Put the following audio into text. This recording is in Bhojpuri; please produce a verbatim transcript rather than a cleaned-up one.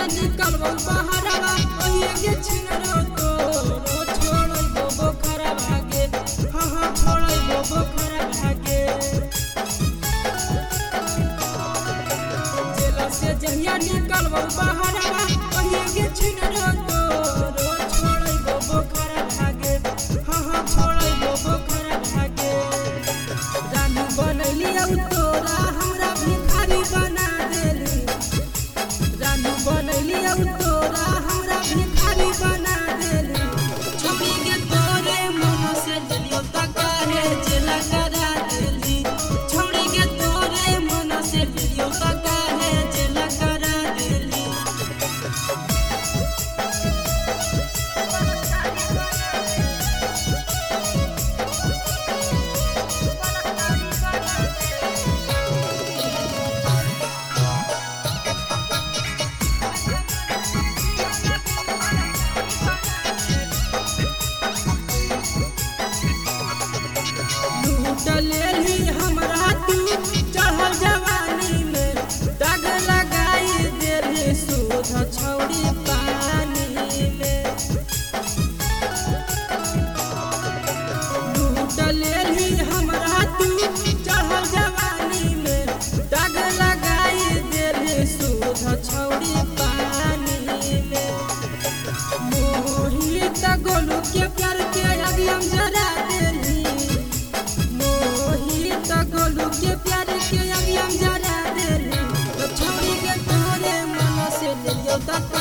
जहिया निकलबो बहरवा ओहिए के छिनरो तोरो छोड़बो बोखरा भागे हाँ हाँ छोड़बो बोखरा भागे जेल से जहिया निकलबो बहरवा ओहिए के छिनरो तोरो छोड़बो बोखरा भागे हाँ हाँ छोड़बो बोखरा भागे रानी बनैली औ तोरा हमरा भिखारी बना देली रानी बनैली औ तोरा हमरा भिखारी बना देली छोड़ी के तोरे मन से जलियो तकारे जेला करा देली छोड़ी के तोरे मन से जलियो तकारे जेला करा देली डलेली हमरा तू चढ़ल जवानी में दाग लगाई देली सुध छौड़ी पानी में डलेली हमरा तू चढ़ल जवानी में दाग लगाई देली सुध छौड़ी पानी में मोहित गोलू के प्यार के अगियम जरा देली गोलू के प्यार के अगियम जरा देली छोड़ी के तोरे मन से लियो तक